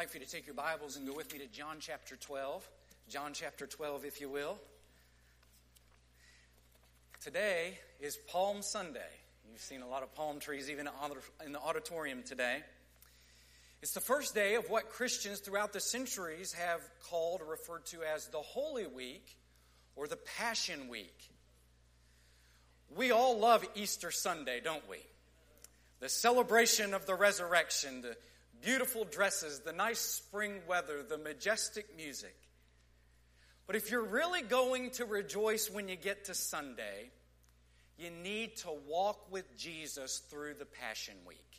like for you to take your Bibles and go with me to John chapter 12. John chapter 12, if you will. Today is Palm Sunday. You've seen a lot of palm trees even in the auditorium today. It's the first day of what Christians throughout the centuries have called or referred to as the Holy Week or the Passion Week. We all love Easter Sunday, don't we? The celebration of the resurrection, the beautiful dresses, the nice spring weather, the majestic music. But if you're really going to rejoice when you get to Sunday, you need to walk with Jesus through the Passion Week.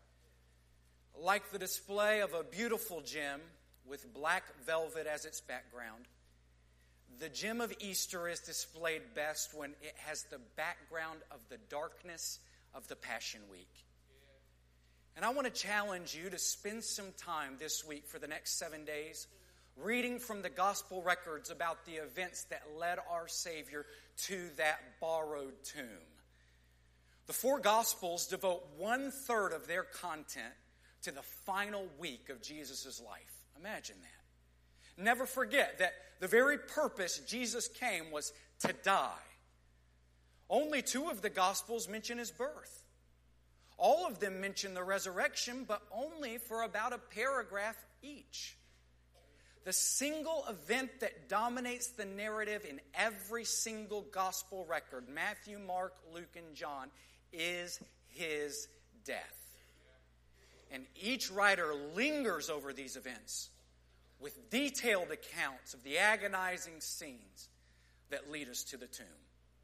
Like the display of a beautiful gem with black velvet as its background, the gem of Easter is displayed best when it has the background of the darkness of the Passion Week. And I want to challenge you to spend some time this week for the next 7 days reading from the gospel records about the events that led our Savior to that borrowed tomb. The four gospels devote 1/3 of their content to the final week of Jesus' life. Imagine that. Never forget that the very purpose Jesus came was to die. Only 2 of the gospels mention his birth. All of them mention the resurrection, but only for about a paragraph each. The single event that dominates the narrative in every single gospel record, Matthew, Mark, Luke, and John, is his death. And each writer lingers over these events with detailed accounts of the agonizing scenes that lead us to the tomb.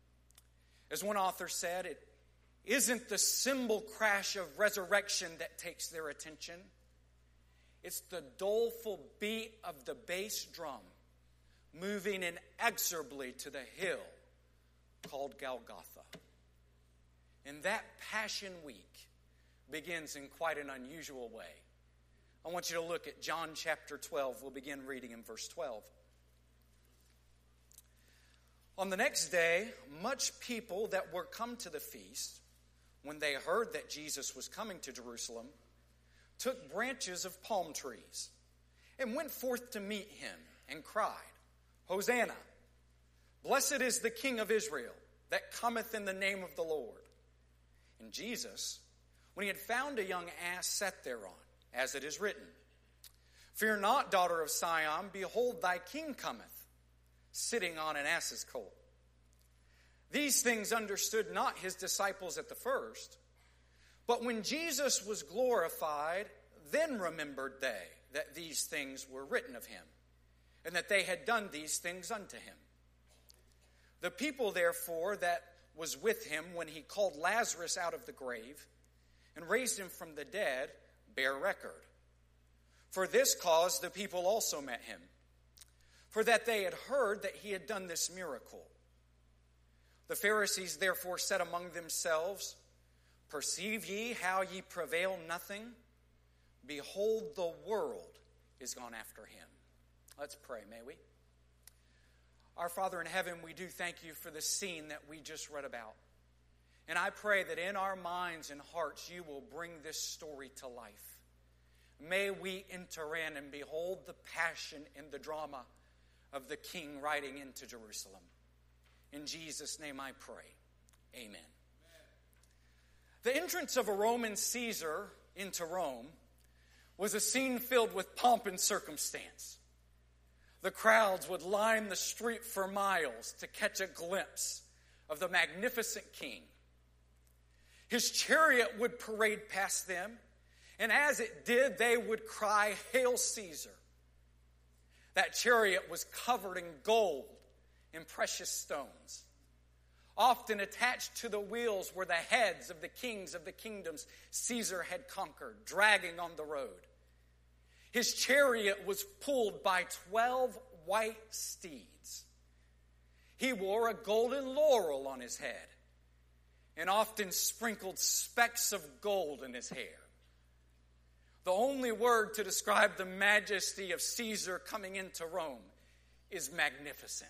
As one author said, it isn't the cymbal crash of resurrection that takes their attention. It's the doleful beat of the bass drum moving inexorably to the hill called Golgotha. And that Passion Week begins in quite an unusual way. I want you to look at John chapter 12. We'll begin reading in verse 12. On the next day, much people that were come to the feast, when they heard that Jesus was coming to Jerusalem, took branches of palm trees and went forth to meet him and cried, Hosanna! Blessed is the King of Israel that cometh in the name of the Lord. And Jesus, when he had found a young ass, sat thereon, as it is written, Fear not, daughter of Sion, behold, thy king cometh, sitting on an ass's colt. These things understood not his disciples at the first, but when Jesus was glorified, then remembered they that these things were written of him, and that they had done these things unto him. The people, therefore, that was with him when he called Lazarus out of the grave and raised him from the dead, bear record. For this cause the people also met him, for that they had heard that he had done this miracle. The Pharisees therefore said among themselves, Perceive ye how ye prevail nothing? Behold, the world is gone after him. Let's pray, may we? Our Father in heaven, we do thank you for the scene that we just read about. And I pray that in our minds and hearts you will bring this story to life. May we enter in and behold the passion and the drama of the King riding into Jerusalem. In Jesus' name I pray. Amen. The entrance of a Roman Caesar into Rome was a scene filled with pomp and circumstance. The crowds would line the street for miles to catch a glimpse of the magnificent king. His chariot would parade past them, and as it did, they would cry, Hail Caesar! That chariot was covered in gold and precious stones. Often attached to the wheels were the heads of the kings of the kingdoms Caesar had conquered, dragging on the road. His chariot was pulled by 12 white steeds. He wore a golden laurel on his head and often sprinkled specks of gold in his hair. The only word to describe the majesty of Caesar coming into Rome is magnificent.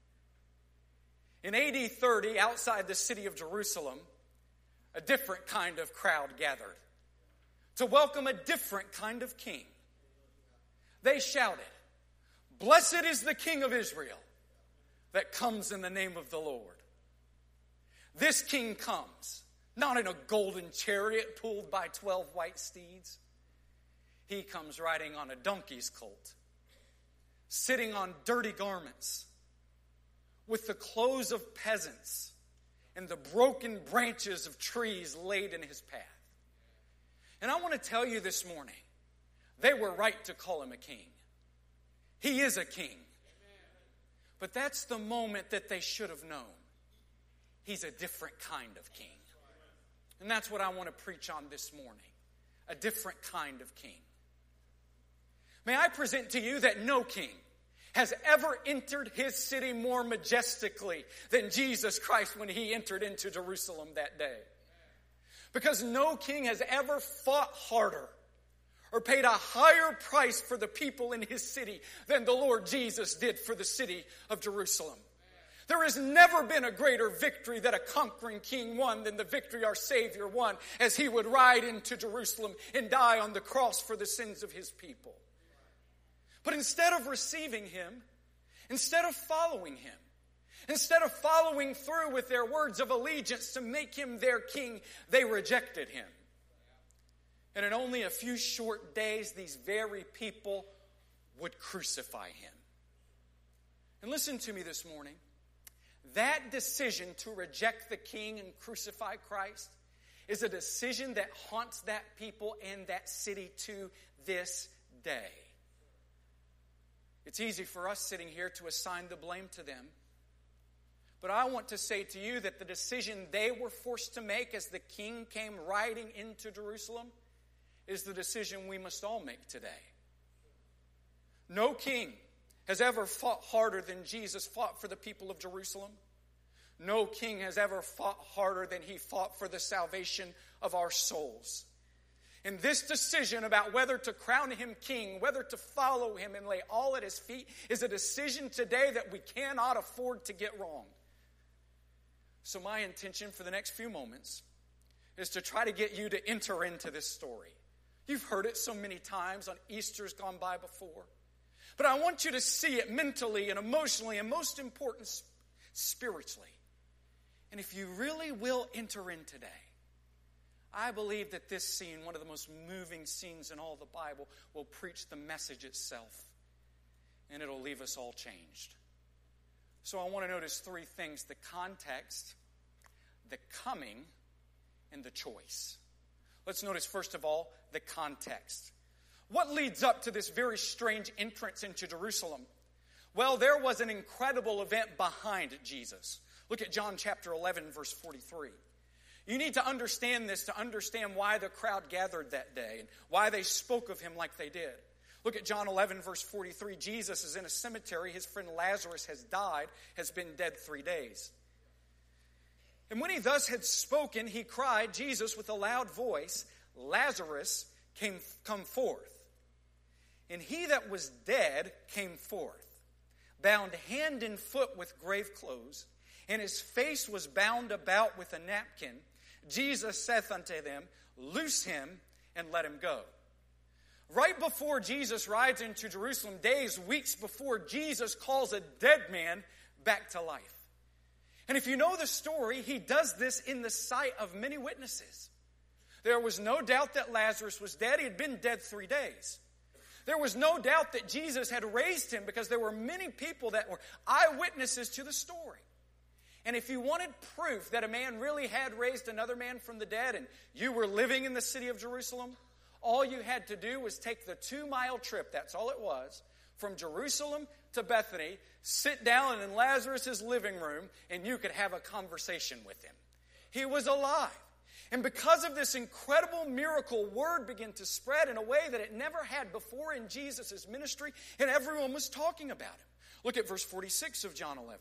In AD 30, outside the city of Jerusalem, a different kind of crowd gathered to welcome a different kind of king. They shouted, "Blessed is the King of Israel that comes in the name of the Lord." This king comes, not in a golden chariot pulled by 12 white steeds. He comes riding on a donkey's colt, sitting on dirty garments, with the clothes of peasants and the broken branches of trees laid in his path. And I want to tell you this morning, they were right to call him a king. He is a king. But that's the moment that they should have known. He's a different kind of king. And that's what I want to preach on this morning. A different kind of king. May I present to you that no king has ever entered his city more majestically than Jesus Christ when he entered into Jerusalem that day. Because no king has ever fought harder or paid a higher price for the people in his city than the Lord Jesus did for the city of Jerusalem. There has never been a greater victory that a conquering king won than the victory our Savior won as he would ride into Jerusalem and die on the cross for the sins of his people. But instead of receiving him, instead of following him, instead of following through with their words of allegiance to make him their king, they rejected him. And in only a few short days, these very people would crucify him. And listen to me this morning. That decision to reject the king and crucify Christ is a decision that haunts that people and that city to this day. It's easy for us sitting here to assign the blame to them. But I want to say to you that the decision they were forced to make as the king came riding into Jerusalem is the decision we must all make today. No king has ever fought harder than Jesus fought for the people of Jerusalem. No king has ever fought harder than he fought for the salvation of our souls. And this decision about whether to crown him king, whether to follow him and lay all at his feet, is a decision today that we cannot afford to get wrong. So my intention for the next few moments is to try to get you to enter into this story. You've heard it so many times on Easter's gone by before. But I want you to see it mentally and emotionally and most important, spiritually. And if you really will enter in today, I believe that this scene, one of the most moving scenes in all the Bible, will preach the message itself. And it'll leave us all changed. So I want to notice three things: the context, the coming, and the choice. Let's notice, first of all, the context. What leads up to this very strange entrance into Jerusalem? Well, there was an incredible event behind Jesus. Look at John chapter 11, verse 43. You need to understand this to understand why the crowd gathered that day and why they spoke of him like they did. Look at John 11, verse 43. Jesus is in a cemetery. His friend Lazarus has died, has been dead 3 days. And when he thus had spoken, he cried, Jesus, with a loud voice, Lazarus, come forth. And he that was dead came forth, bound hand and foot with grave clothes, and his face was bound about with a napkin. Jesus saith unto them, Loose him and let him go. Right before Jesus rides into Jerusalem, days, weeks before, Jesus calls a dead man back to life. And if you know the story, he does this in the sight of many witnesses. There was no doubt that Lazarus was dead. He had been dead 3 days. There was no doubt that Jesus had raised him because there were many people that were eyewitnesses to the story. And if you wanted proof that a man really had raised another man from the dead and you were living in the city of Jerusalem, all you had to do was take the 2-mile trip, that's all it was, from Jerusalem to Bethany, sit down in Lazarus' living room, and you could have a conversation with him. He was alive. And because of this incredible miracle, word began to spread in a way that it never had before in Jesus' ministry, and everyone was talking about him. Look at verse 46 of John 11.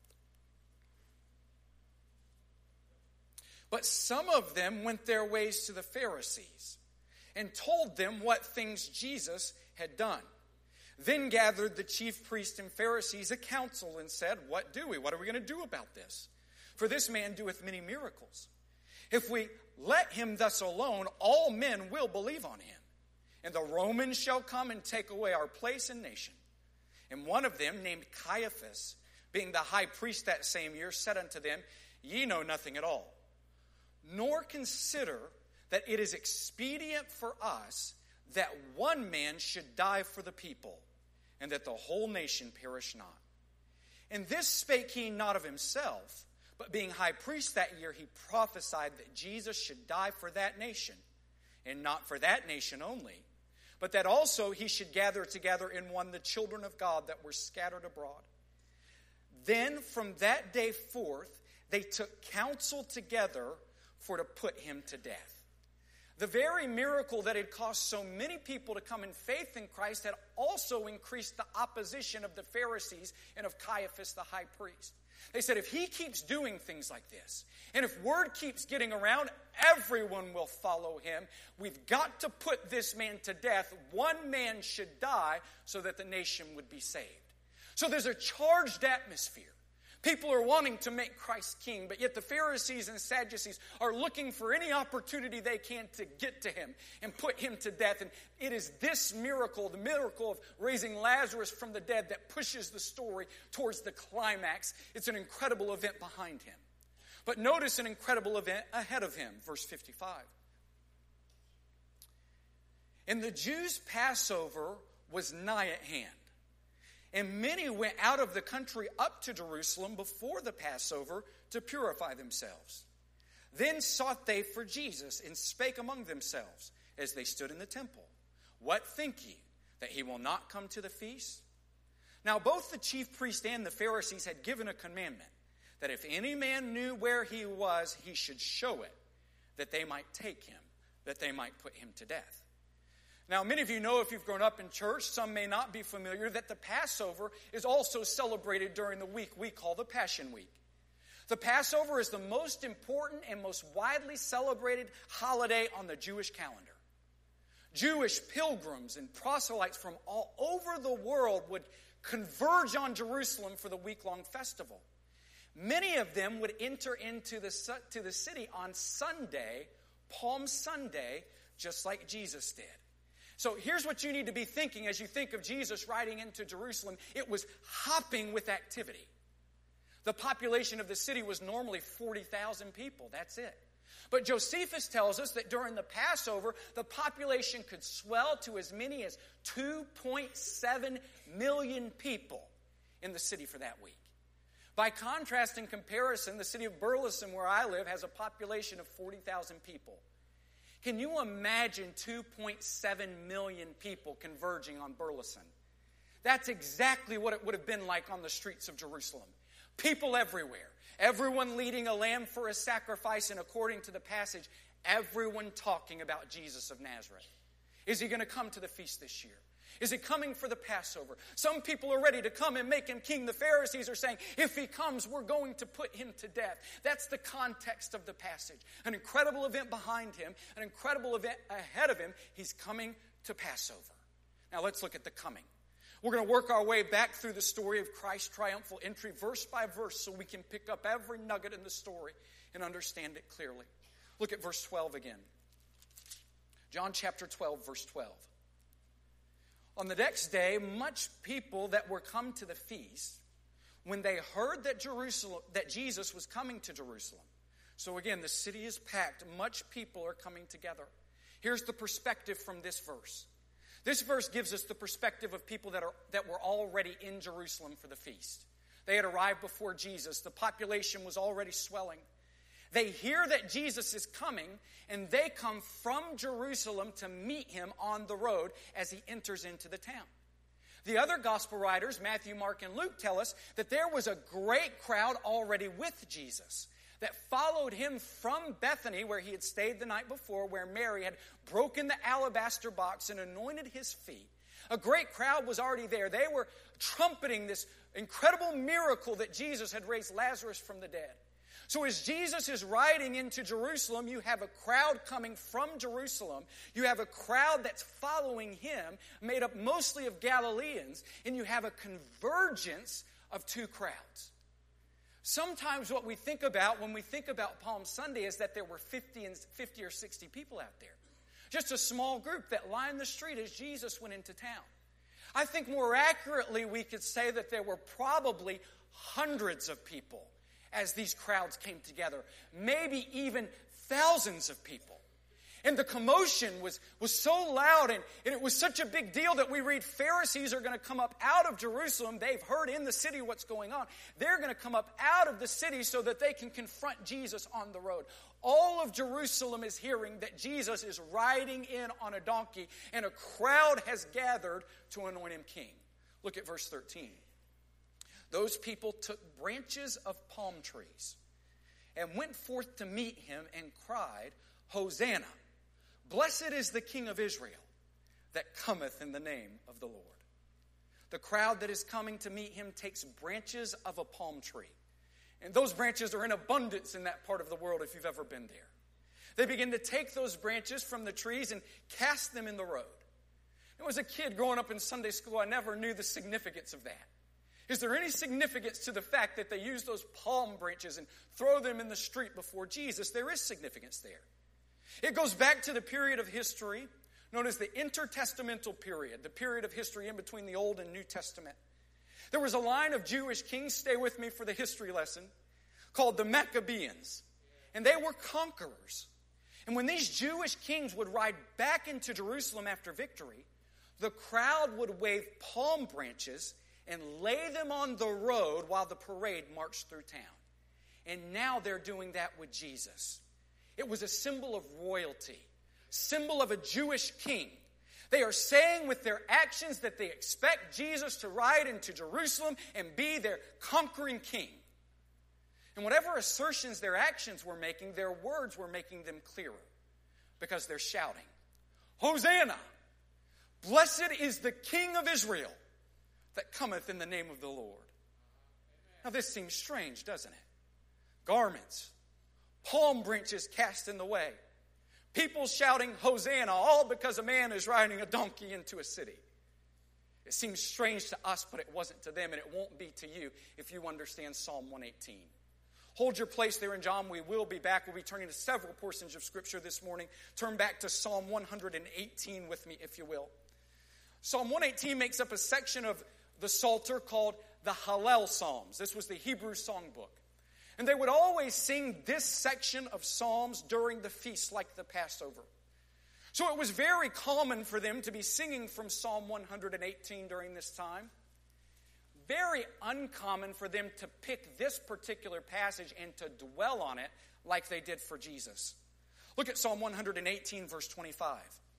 But some of them went their ways to the Pharisees and told them what things Jesus had done. Then gathered the chief priests and Pharisees a council and said, What do we? What are we going to do about this? For this man doeth many miracles. If we let him thus alone, all men will believe on him. and the Romans shall come and take away our place and nation. And one of them, named Caiaphas, being the high priest that same year, said unto them, Ye know nothing at all, nor consider that it is expedient for us that one man should die for the people, and that the whole nation perish not. And this spake he not of himself, but being high priest that year, he prophesied that Jesus should die for that nation, and not for that nation only, but that also he should gather together in one the children of God that were scattered abroad. Then from that day forth, they took counsel together for to put him to death. The very miracle that had caused so many people to come in faith in Christ had also increased the opposition of the Pharisees and of Caiaphas the high priest. They said, if he keeps doing things like this, and if word keeps getting around, everyone will follow him. We've got to put this man to death. One man should die so that the nation would be saved. So there's a charged atmosphere. People are wanting to make Christ king, but yet the Pharisees and Sadducees are looking for any opportunity they can to get to him and put him to death. And it is this miracle, the miracle of raising Lazarus from the dead, that pushes the story towards the climax. It's an incredible event behind him. But notice an incredible event ahead of him, verse 55. And the Jews' Passover was nigh at hand. And many went out of the country up to Jerusalem before the Passover to purify themselves. Then sought they for Jesus, and spake among themselves, as they stood in the temple, What think ye, that he will not come to the feast? Now both the chief priests and the Pharisees had given a commandment, that if any man knew where he was, he should show it, that they might take him, that they might put him to death. Now, many of you know, if you've grown up in church, some may not be familiar, that the Passover is also celebrated during the week we call the Passion Week. The Passover is the most important and most widely celebrated holiday on the Jewish calendar. Jewish pilgrims and proselytes from all over the world would converge on Jerusalem for the week-long festival. Many of them would enter into the city on Sunday, Palm Sunday, just like Jesus did. So here's what you need to be thinking as you think of Jesus riding into Jerusalem. It was hopping with activity. The population of the city was normally 40,000 people. That's it. But Josephus tells us that during the Passover, the population could swell to as many as 2.7 million people in the city for that week. By contrast and comparison, the city of Burleson, where I live, has a population of 40,000 people. Can you imagine 2.7 million people converging on Burleson? That's exactly what it would have been like on the streets of Jerusalem. People everywhere. Everyone leading a lamb for a sacrifice, and according to the passage, everyone talking about Jesus of Nazareth. Is he going to come to the feast this year? Is he coming for the Passover? Some people are ready to come and make him king. The Pharisees are saying, if he comes, we're going to put him to death. That's the context of the passage. An incredible event behind him, an incredible event ahead of him. He's coming to Passover. Now let's look at the coming. We're going to work our way back through the story of Christ's triumphal entry, verse by verse, so we can pick up every nugget in the story and understand it clearly. Look at verse 12 again. John chapter 12, verse 12. On the next day, much people that were come to the feast, when they heard that Jesus was coming to Jerusalem. So again, the city is packed. Much people are coming together. Here's the perspective from this verse. This verse gives us the perspective of people that were already in Jerusalem for the feast. They had arrived before Jesus. The population was already swelling. They hear that Jesus is coming, and they come from Jerusalem to meet him on the road as he enters into the town. The other gospel writers, Matthew, Mark, and Luke, tell us that there was a great crowd already with Jesus that followed him from Bethany, where he had stayed the night before, where Mary had broken the alabaster box and anointed his feet. A great crowd was already there. They were trumpeting this incredible miracle that Jesus had raised Lazarus from the dead. So as Jesus is riding into Jerusalem, you have a crowd coming from Jerusalem. You have a crowd that's following him, made up mostly of Galileans, and you have a convergence of two crowds. Sometimes what we think about when we think about Palm Sunday is that there were 50 or 60 people out there. Just a small group that lined the street as Jesus went into town. I think more accurately we could say that there were probably hundreds of people as these crowds came together. Maybe even thousands of people. And the commotion was so loud and it was such a big deal that we read Pharisees are going to come up out of Jerusalem. They've heard in the city what's going on. They're going to come up out of the city so that they can confront Jesus on the road. All of Jerusalem is hearing that Jesus is riding in on a donkey and a crowd has gathered to anoint him king. Look at verse 13. Those people took branches of palm trees and went forth to meet him and cried, Hosanna! Blessed is the King of Israel that cometh in the name of the Lord. The crowd that is coming to meet him takes branches of a palm tree. And those branches are in abundance in that part of the world if you've ever been there. They begin to take those branches from the trees and cast them in the road. As a kid growing up in Sunday school, I never knew the significance of that. Is there any significance to the fact that they use those palm branches and throw them in the street before Jesus? There is significance there. It goes back to the period of history known as the intertestamental period, the period of history in between the Old and New Testament. There was a line of Jewish kings, stay with me for the history lesson, called the Maccabees. And they were conquerors. And when these Jewish kings would ride back into Jerusalem after victory, the crowd would wave palm branches and lay them on the road while the parade marched through town. And now they're doing that with Jesus. It was a symbol of royalty, symbol of a Jewish king. They are saying with their actions that they expect Jesus to ride into Jerusalem and be their conquering king. And whatever assertions their actions were making, their words were making them clearer because they're shouting, Hosanna! Blessed is the King of Israel that cometh in the name of the Lord. Now this seems strange, doesn't it? Garments, palm branches cast in the way, people shouting Hosanna, all because a man is riding a donkey into a city. It seems strange to us, but it wasn't to them, and it won't be to you if you understand Psalm 118. Hold your place there in John. We will be back. We'll be turning to several portions of Scripture this morning. Turn back to Psalm 118 with me, if you will. Psalm 118 makes up a section of the Psalter called the Hallel Psalms. This was the Hebrew songbook. And they would always sing this section of Psalms during the feast, like the Passover. So it was very common for them to be singing from Psalm 118 during this time. Very uncommon for them to pick this particular passage and to dwell on it like they did for Jesus. Look at Psalm 118, verse 25.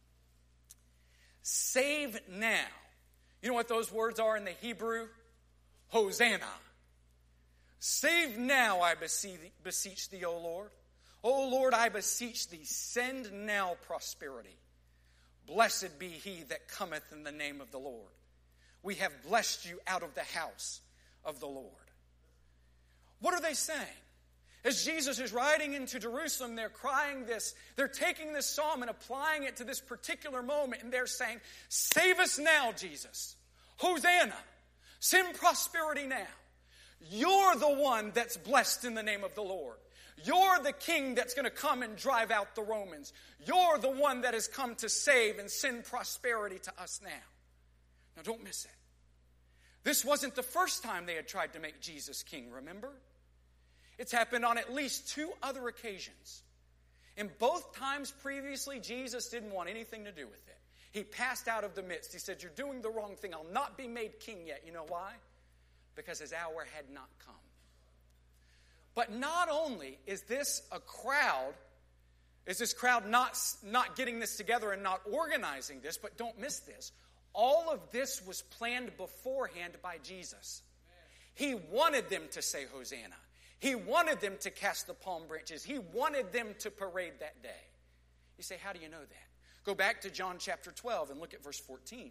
Save now. You know what those words are in the Hebrew? Hosanna. Save now, I beseech thee, O Lord. O Lord, I beseech thee, send now prosperity. Blessed be he that cometh in the name of the Lord. We have blessed you out of the house of the Lord. What are they saying? As Jesus is riding into Jerusalem, they're crying this. They're taking this psalm and applying it to this particular moment. And they're saying, save us now, Jesus. Hosanna. Send prosperity now. You're the one that's blessed in the name of the Lord. You're the king that's going to come and drive out the Romans. You're the one that has come to save and send prosperity to us now. Now don't miss it. This wasn't the first time they had tried to make Jesus king, remember? It's happened on at least 2 other occasions. And both times previously, Jesus didn't want anything to do with it. He passed out of the midst. He said, you're doing the wrong thing. I'll not be made king yet. You know why? Because his hour had not come. But not only is this crowd not getting this together and not organizing this, but don't miss this. All of this was planned beforehand by Jesus. He wanted them to say Hosanna. He wanted them to cast the palm branches. He wanted them to parade that day. You say, how do you know that? Go back to John chapter 12 and look at verse 14.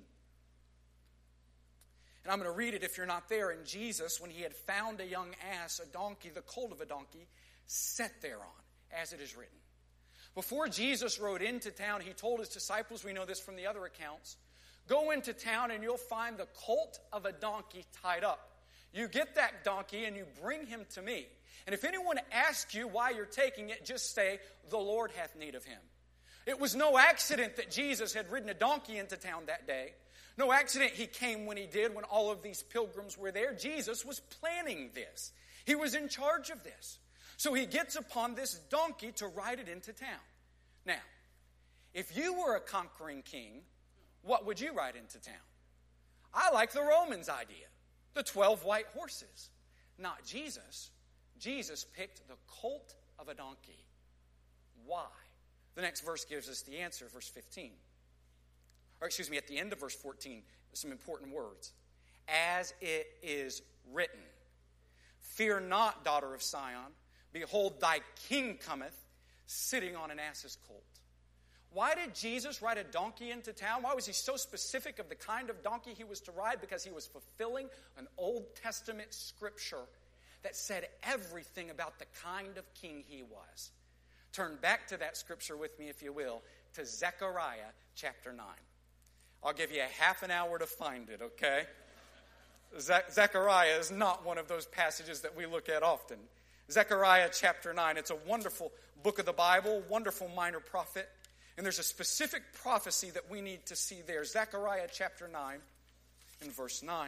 And I'm going to read it if you're not there. And Jesus, when he had found a young ass, a donkey, the colt of a donkey, sat thereon, as it is written. Before Jesus rode into town, he told his disciples, we know this from the other accounts, go into town and you'll find the colt of a donkey tied up. You get that donkey and you bring him to me. And if anyone asks you why you're taking it, just say, the Lord hath need of him. It was no accident that Jesus had ridden a donkey into town that day. No accident he came when he did, when all of these pilgrims were there. Jesus was planning this. He was in charge of this. So he gets upon this donkey to ride it into town. Now, if you were a conquering king, what would you ride into town? I like the Romans' idea, the 12 white horses. Not Jesus. Jesus picked the colt of a donkey. Why? The next verse gives us the answer, verse 15. Or excuse me, at the end of verse 14, some important words. As it is written, fear not, daughter of Sion. Behold, thy king cometh, sitting on an ass's colt. Why did Jesus ride a donkey into town? Why was he so specific of the kind of donkey he was to ride? Because he was fulfilling an Old Testament scripture that said everything about the kind of king he was. Turn back to that scripture with me, if you will, to Zechariah chapter 9. I'll give you a half an hour to find it, okay? Zechariah is not one of those passages that we look at often. Zechariah chapter 9, it's a wonderful book of the Bible, wonderful minor prophet. And there's a specific prophecy that we need to see there. Zechariah chapter 9 and verse 9.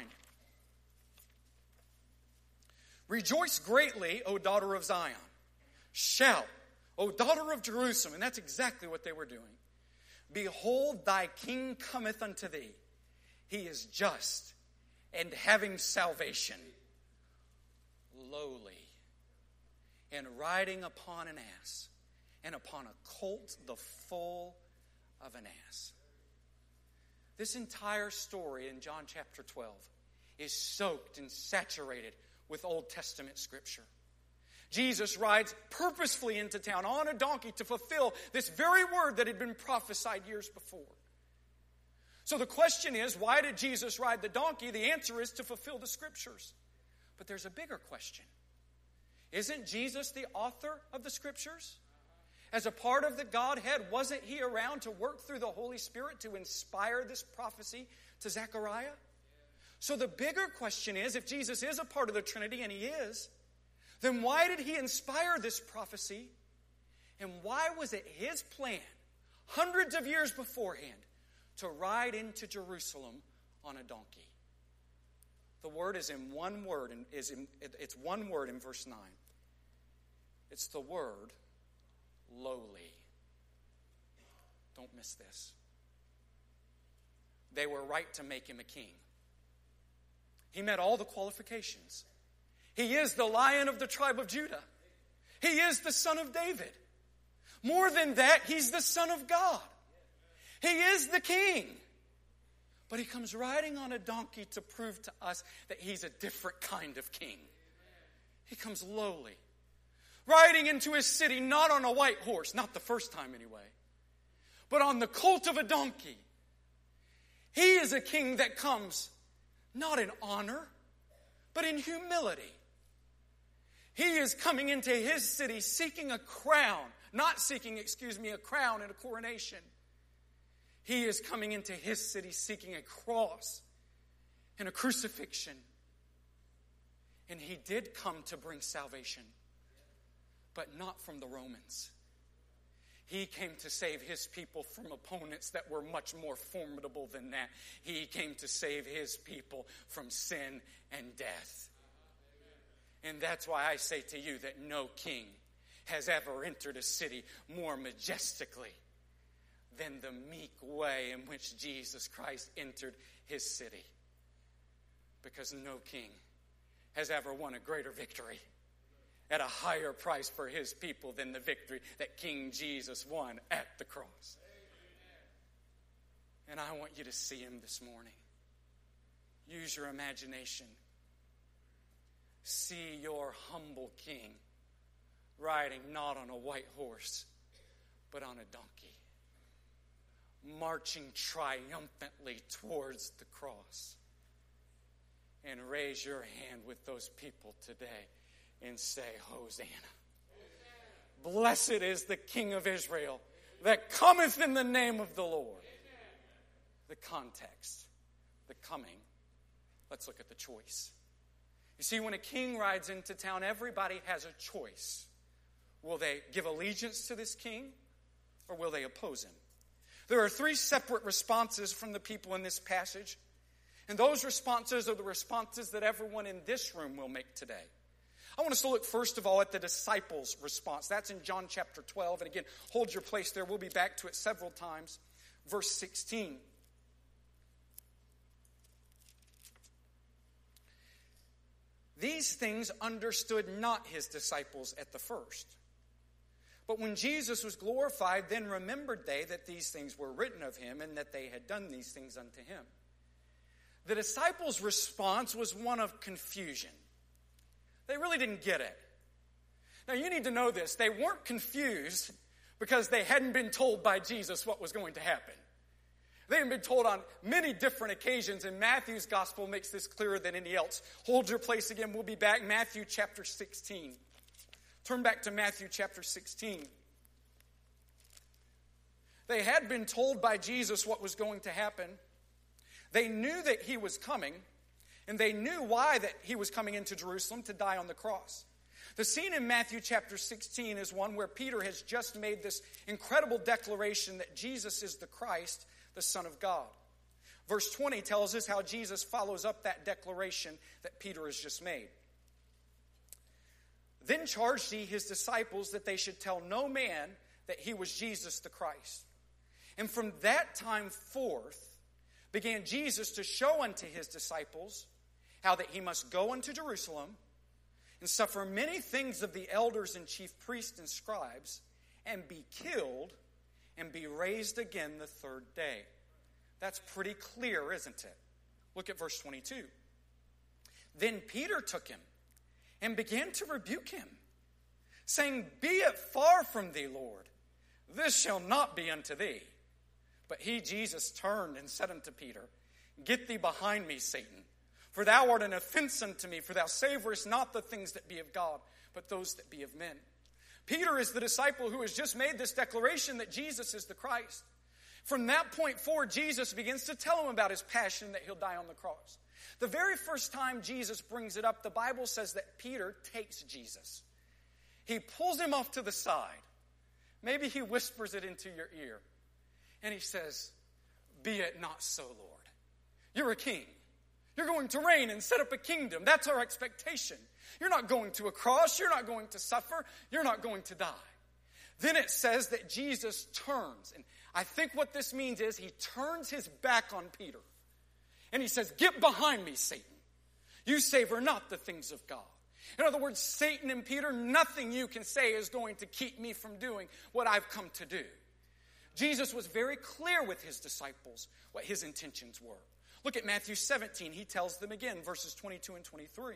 Rejoice greatly, O daughter of Zion. Shout, O daughter of Jerusalem. And that's exactly what they were doing. Behold, thy king cometh unto thee. He is just and having salvation, lowly, and riding upon an ass, and upon a colt the foal of an ass. This entire story in John chapter 12 is soaked and saturated with Old Testament scripture. Jesus rides purposefully into town on a donkey to fulfill this very word that had been prophesied years before. So the question is, why did Jesus ride the donkey? The answer is to fulfill the scriptures. But there's a bigger question. Isn't Jesus the author of the scriptures? As a part of the Godhead, wasn't he around to work through the Holy Spirit to inspire this prophecy to Zechariah? So the bigger question is, if Jesus is a part of the Trinity, and he is, then why did he inspire this prophecy? And why was it his plan, hundreds of years beforehand, to ride into Jerusalem on a donkey? The word is in one word, and it's one word in verse 9. It's the word lowly. Don't miss this. They were right to make him a king. He met all the qualifications. He is the Lion of the tribe of Judah. He is the Son of David. More than that, he's the Son of God. He is the King. But he comes riding on a donkey to prove to us that he's a different kind of king. He comes lowly, riding into his city not on a white horse, not the first time anyway, but on the colt of a donkey. He is a king that comes not in honor, but in humility. He is coming into his city seeking a crown, not seeking, a crown and a coronation. He is coming into his city seeking a cross and a crucifixion. And he did come to bring salvation, but not from the Romans. He came to save his people from opponents that were much more formidable than that. He came to save his people from sin and death. And that's why I say to you that no king has ever entered a city more majestically than the meek way in which Jesus Christ entered his city. Because no king has ever won a greater victory at a higher price for his people than the victory that King Jesus won at the cross. And I want you to see him this morning. Use your imagination. See your humble king riding not on a white horse, but on a donkey, marching triumphantly towards the cross. And raise your hand with those people today and say, Hosanna. Blessed is the King of Israel that cometh in the name of the Lord. The context, the coming. Let's look at the choice. You see, when a king rides into town, everybody has a choice. Will they give allegiance to this king, or will they oppose him? There are three separate responses from the people in this passage. And those responses are the responses that everyone in this room will make today. I want us to look first of all at the disciples' response. That's in John chapter 12. And again, hold your place there. We'll be back to it several times. Verse 16. These things understood not his disciples at the first. But when Jesus was glorified, then remembered they that these things were written of him, and that they had done these things unto him. The disciples' response was one of confusion. They really didn't get it. Now you need to know this. They weren't confused because they hadn't been told by Jesus what was going to happen. They had been told on many different occasions, and Matthew's gospel makes this clearer than any else. Hold your place again. We'll be back. Matthew chapter 16. Turn back to Matthew chapter 16. They had been told by Jesus what was going to happen. They knew that he was coming, and they knew why that he was coming into Jerusalem to die on the cross. The scene in Matthew chapter 16 is one where Peter has just made this incredible declaration that Jesus is the Christ, the Son of God. Verse 20 tells us how Jesus follows up that declaration that Peter has just made. Then charged he his disciples that they should tell no man that he was Jesus the Christ. And from that time forth began Jesus to show unto his disciples how that he must go unto Jerusalem and suffer many things of the elders and chief priests and scribes, and be killed, and be raised again the third day. That's pretty clear, isn't it? Look at verse 22. Then Peter took him and began to rebuke him, saying, Be it far from thee, Lord. This shall not be unto thee. But he, Jesus, turned and said unto Peter, Get thee behind me, Satan. For thou art an offense unto me, for thou savorest not the things that be of God, but those that be of men. Peter is the disciple who has just made this declaration that Jesus is the Christ. From that point forward, Jesus begins to tell him about his passion, that he'll die on the cross. The very first time Jesus brings it up, the Bible says that Peter takes Jesus. He pulls him off to the side. Maybe he whispers it into your ear. And he says, Be it not so, Lord. You're a king. You're going to reign and set up a kingdom. That's our expectation. You're not going to a cross. You're not going to suffer. You're not going to die. Then it says that Jesus turns. And I think what this means is he turns his back on Peter. And he says, Get behind me, Satan. You savor not the things of God. In other words, Satan and Peter, nothing you can say is going to keep me from doing what I've come to do. Jesus was very clear with his disciples what his intentions were. Look at Matthew 17. He tells them again, verses 22 and 23.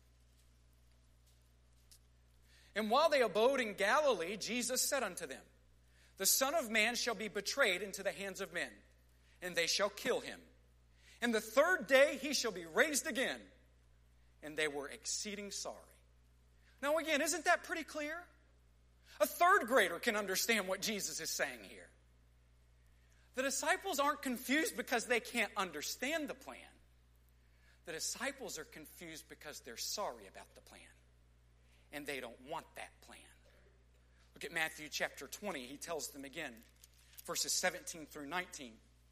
And while they abode in Galilee, Jesus said unto them, The Son of Man shall be betrayed into the hands of men, and they shall kill him. And the third day he shall be raised again. And they were exceeding sorry. Now again, isn't that pretty clear? A third grader can understand what Jesus is saying here. The disciples aren't confused because they can't understand the plan. The disciples are confused because they're sorry about the plan. And they don't want that plan. Look at Matthew chapter 20. He tells them again, verses 17 through 19.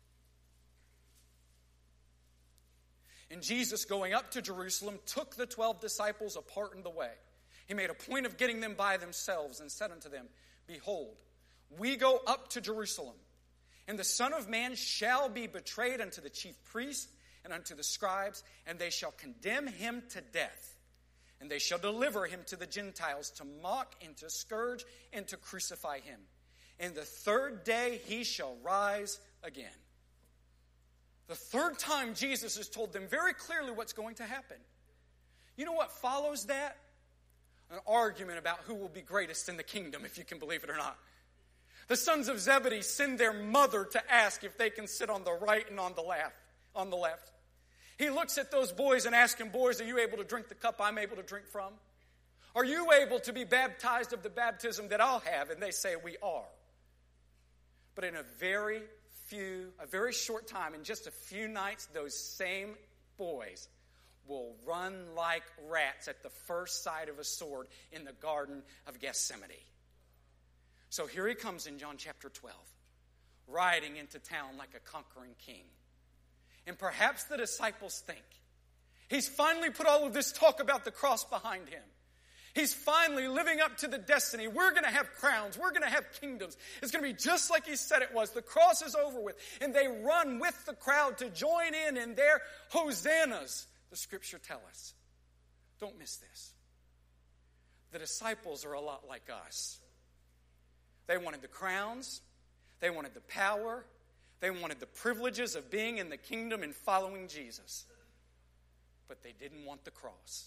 And Jesus, going up to Jerusalem, took the 12 disciples apart in the way. He made a point of getting them by themselves and said unto them, Behold, we go up to Jerusalem, and the Son of Man shall be betrayed unto the chief priests and unto the scribes, and they shall condemn him to death. And they shall deliver him to the Gentiles to mock and to scourge and to crucify him. And the third day he shall rise again. The third time Jesus has told them very clearly what's going to happen. You know what follows that? An argument about who will be greatest in the kingdom, if you can believe it or not. The sons of Zebedee send their mother to ask if they can sit on the right and on the left. He looks at those boys and asks them, Boys, are you able to drink the cup I'm able to drink from? Are you able to be baptized of the baptism that I'll have? And they say, We are. But in a very short time, in just a few nights, those same boys will run like rats at the first sight of a sword in the Garden of Gethsemane. So here he comes in John chapter 12, riding into town like a conquering king. And perhaps the disciples think, he's finally put all of this talk about the cross behind him. He's finally living up to the destiny. We're going to have crowns. We're going to have kingdoms. It's going to be just like he said it was. The cross is over with. And they run with the crowd to join in their hosannas, the scripture tell us. Don't miss this. The disciples are a lot like us. They wanted the crowns. They wanted the power. They wanted the privileges of being in the kingdom and following Jesus. But they didn't want the cross.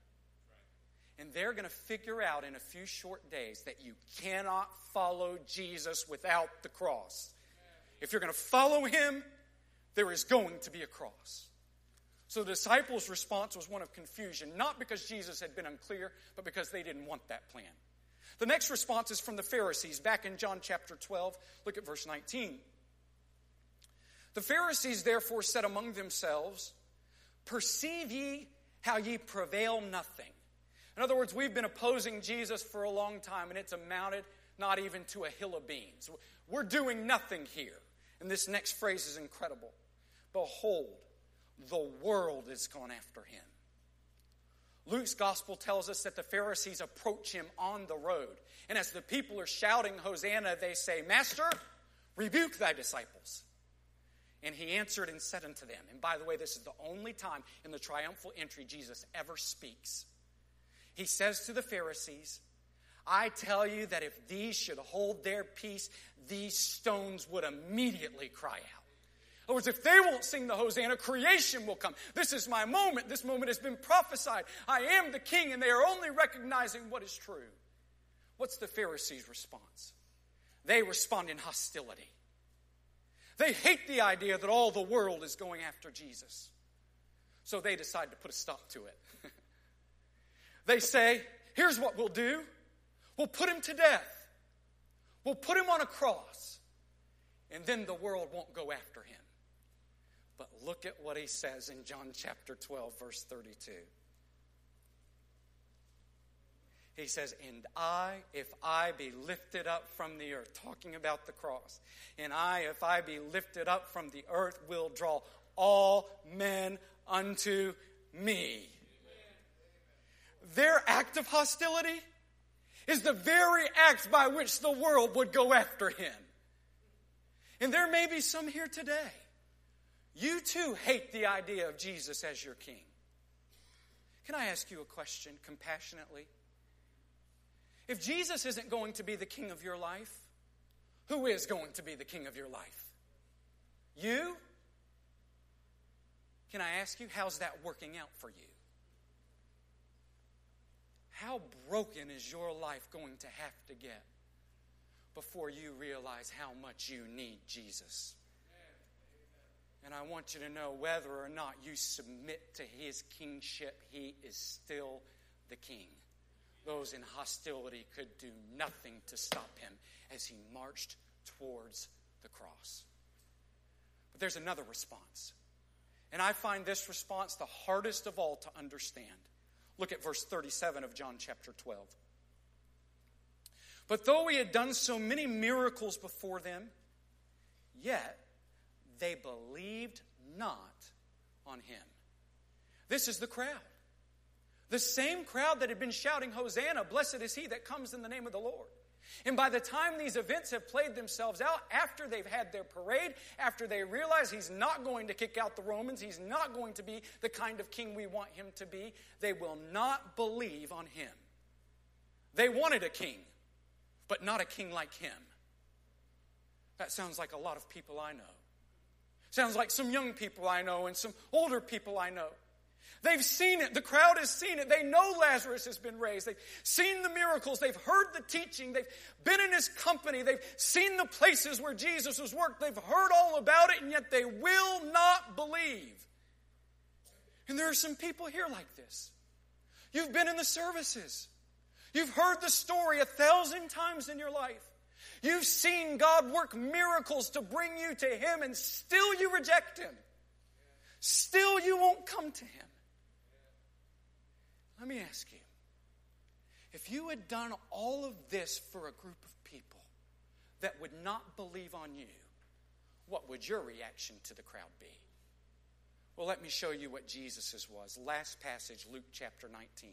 And they're going to figure out in a few short days that you cannot follow Jesus without the cross. If you're going to follow him, there is going to be a cross. So the disciples' response was one of confusion, not because Jesus had been unclear, but because they didn't want that plan. The next response is from the Pharisees. Back in John chapter 12, look at verse 19. The Pharisees therefore said among themselves, "Perceive ye how ye prevail nothing." In other words, we've been opposing Jesus for a long time, and it's amounted not even to a hill of beans. We're doing nothing here. And this next phrase is incredible. Behold, the world is gone after him. Luke's gospel tells us that the Pharisees approach him on the road. And as the people are shouting Hosanna, they say, "Master, rebuke thy disciples." And he answered and said unto them, and by the way, this is the only time in the triumphal entry Jesus ever speaks. He says to the Pharisees, "I tell you that if these should hold their peace, these stones would immediately cry out." In other words, if they won't sing the Hosanna, creation will come. This is my moment. This moment has been prophesied. I am the king, and they are only recognizing what is true. What's the Pharisees' response? They respond in hostility. They hate the idea that all the world is going after Jesus. So they decide to put a stop to it. They say, here's what we'll do. We'll put him to death. We'll put him on a cross. And then the world won't go after him. But look at what he says in John chapter 12, verse 32. He says, "And I, if I be lifted up from the earth," talking about the cross, "and I, if I be lifted up from the earth, will draw all men unto me." Their act of hostility is the very act by which the world would go after him. And there may be some here today. You too hate the idea of Jesus as your king. Can I ask you a question compassionately? If Jesus isn't going to be the king of your life, who is going to be the king of your life? You? Can I ask you, how's that working out for you? How broken is your life going to have to get before you realize how much you need Jesus? And I want you to know, whether or not you submit to his kingship, he is still the king. Those in hostility could do nothing to stop him as he marched towards the cross. But there's another response. And I find this response the hardest of all to understand. Look at verse 37 of John chapter 12. "But though he had done so many miracles before them, yet they believed not on him." This is the crowd. The same crowd that had been shouting, "Hosanna, blessed is he that comes in the name of the Lord." And by the time these events have played themselves out, after they've had their parade, after they realize he's not going to kick out the Romans, he's not going to be the kind of king we want him to be, they will not believe on him. They wanted a king, but not a king like him. That sounds like a lot of people I know. Sounds like some young people I know and some older people I know. They've seen it. The crowd has seen it. They know Lazarus has been raised. They've seen the miracles. They've heard the teaching. They've been in his company. They've seen the places where Jesus has worked. They've heard all about it, and yet they will not believe. And there are some people here like this. You've been in the services. You've heard the story 1,000 times in your life. You've seen God work miracles to bring you to him, and still you reject him. Still you won't come to him. Let me ask you, if you had done all of this for a group of people, that would not believe on you, what would your reaction to the crowd be? Well, let me show you what Jesus's was. Last passage, Luke chapter 19.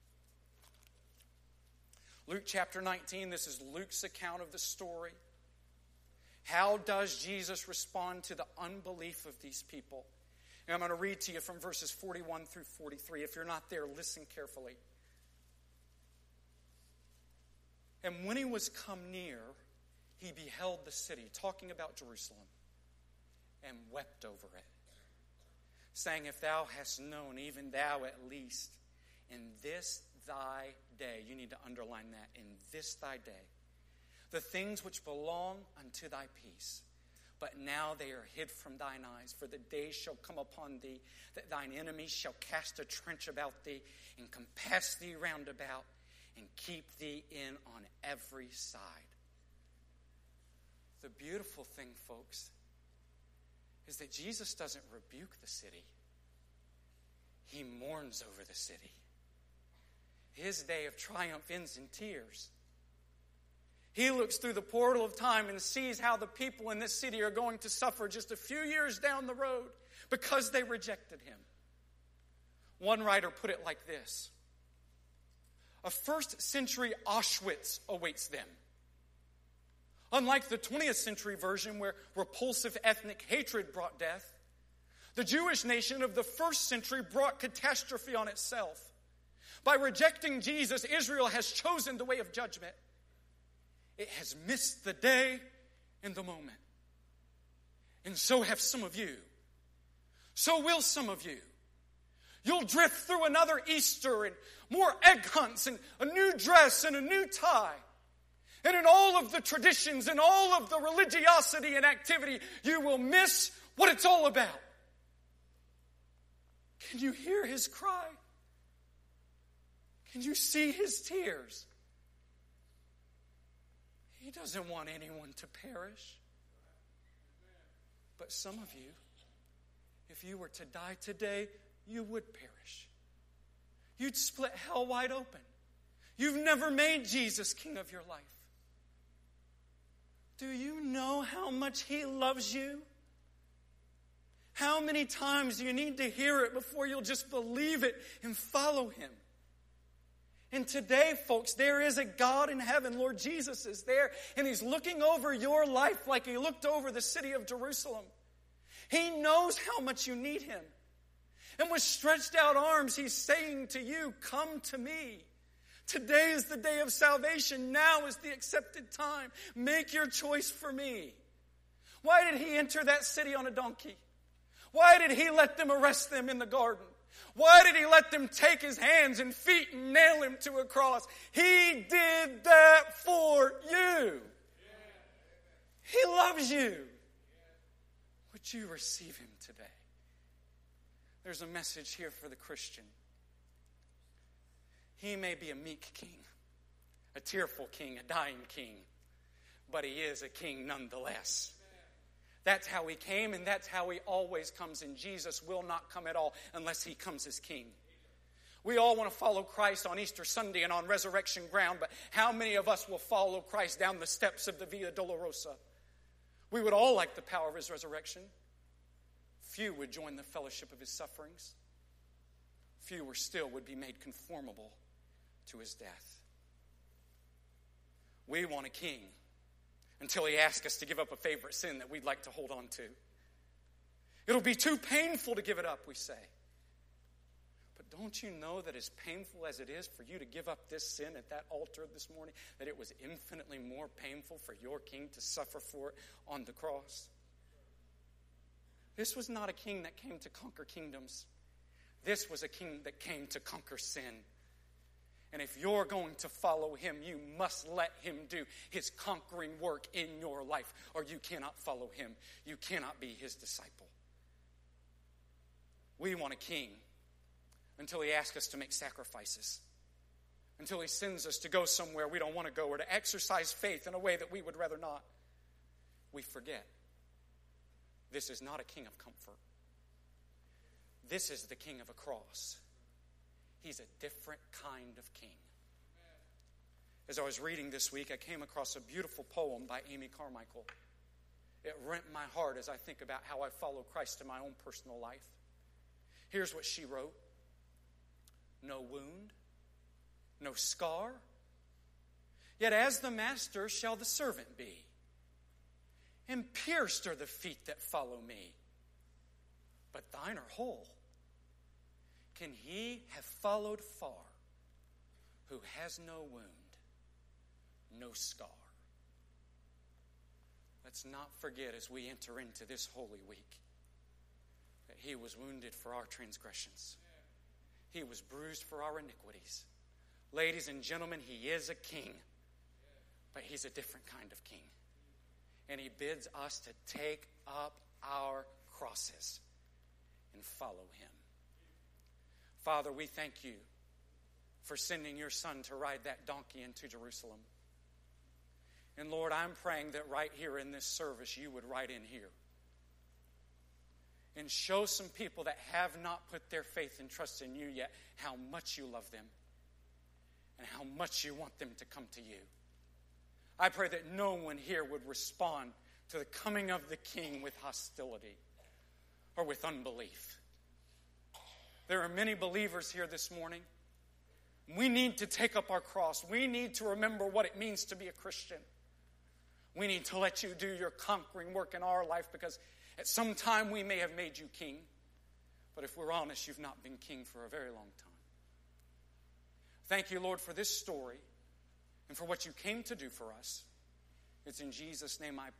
Luke chapter 19, this is Luke's account of the story. How does Jesus respond to the unbelief of these people? And I'm going to read to you from verses 41 through 43. If you're not there, listen carefully. And when he was come near, he beheld the city, talking about Jerusalem, and wept over it, saying, if thou hast known, even thou at least, in this thy day, you need to underline that, in this thy day, the things which belong unto thy peace, but now they are hid from thine eyes. For the days shall come upon thee, that thine enemies shall cast a trench about thee, and compass thee round about, and keep thee in on every side. The beautiful thing, folks, is that Jesus doesn't rebuke the city. He mourns over the city. His day of triumph ends in tears. He looks through the portal of time and sees how the people in this city are going to suffer just a few years down the road because they rejected him. One writer put it like this: a first century Auschwitz awaits them. Unlike the 20th century version where repulsive ethnic hatred brought death, the Jewish nation of the first century brought catastrophe on itself. By rejecting Jesus, Israel has chosen the way of judgment. It has missed the day and the moment. And so have some of you. So will some of you. You'll drift through another Easter and more egg hunts and a new dress and a new tie. And in all of the traditions and all of the religiosity and activity, you will miss what it's all about. Can you hear his cry? Can you see his tears? He doesn't want anyone to perish. But some of you, if you were to die today, you would perish. You'd split hell wide open. You've never made Jesus king of your life. Do you know how much he loves you? How many times do you need to hear it before you'll just believe it and follow him? And today, folks, there is a God in heaven. Lord Jesus is there, and he's looking over your life like he looked over the city of Jerusalem. He knows how much you need him. And with stretched out arms, he's saying to you, come to me. Today is the day of salvation. Now is the accepted time. Make your choice for me. Why did he enter that city on a donkey? Why did he let them arrest them in the garden? Why did he let them take his hands and feet and nail him to a cross? He did that for you. He loves you. Would you receive him today? There's a message here for the Christian. He may be a meek king, a tearful king, a dying king, but he is a king nonetheless. That's how he came, and that's how he always comes. And Jesus will not come at all unless he comes as king. We all want to follow Christ on Easter Sunday and on resurrection ground, but how many of us will follow Christ down the steps of the Via Dolorosa? We would all like the power of his resurrection. Few would join the fellowship of his sufferings. Fewer still would be made conformable to his death. We want a king until he asks us to give up a favorite sin that we'd like to hold on to. It'll be too painful to give it up, we say. But don't you know that as painful as it is for you to give up this sin at that altar this morning, that it was infinitely more painful for your king to suffer for it on the cross? This was not a king that came to conquer kingdoms. This was a king that came to conquer sin. And if you're going to follow him, you must let him do his conquering work in your life, or you cannot follow him. You cannot be his disciple. We want a king until he asks us to make sacrifices, until he sends us to go somewhere we don't want to go, or to exercise faith in a way that we would rather not. We forget. This is not a king of comfort. This is the king of a cross. He's a different kind of king. As I was reading this week, I came across a beautiful poem by Amy Carmichael. It rent my heart as I think about how I follow Christ in my own personal life. Here's what she wrote. No wound, no scar, yet as the master shall the servant be. And pierced are the feet that follow me, but thine are whole. Can he have followed far who has no wound, no scar? Let's not forget as we enter into this Holy Week that he was wounded for our transgressions. He was bruised for our iniquities. Ladies and gentlemen, he is a king, but he's a different kind of king. And he bids us to take up our crosses and follow him. Father, we thank you for sending your Son to ride that donkey into Jerusalem. And Lord, I'm praying that right here in this service, you would ride in here and show some people that have not put their faith and trust in you yet how much you love them and how much you want them to come to you. I pray that no one here would respond to the coming of the King with hostility or with unbelief. There are many believers here this morning. We need to take up our cross. We need to remember what it means to be a Christian. We need to let you do your conquering work in our life because at some time we may have made you king. But if we're honest, you've not been king for a very long time. Thank you, Lord, for this story and for what you came to do for us. It's in Jesus' name I